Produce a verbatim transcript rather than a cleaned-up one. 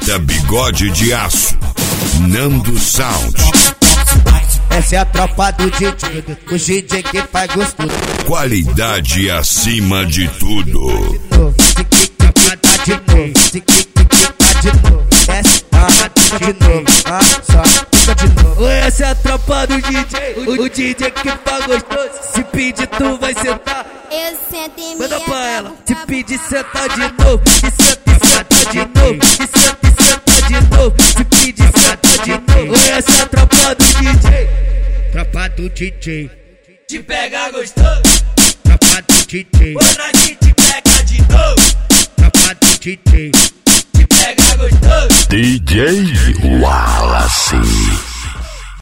Fita Bigode de Aço, Nando Sound. Essa é a tropa do D J, o D J que faz gostoso. Qualidade acima de tudo. De novo, de novo, essa de novo, ah, só fica de novo. Essa é a tropa do D J, o D J que faz gostoso. Se pedir tu vai sentar, eu sento em manda minha pra ela. cama, Se pedir senta de novo, e senta e senta de novo, e senta e senta de novo. Se pedir senta de novo. Essa é a tropa do D J, tropa do D J. Te pega gostoso, Tropa do D J, quando a gente pega de novo. tropa do D J. Te pega gostoso. D J Wallace.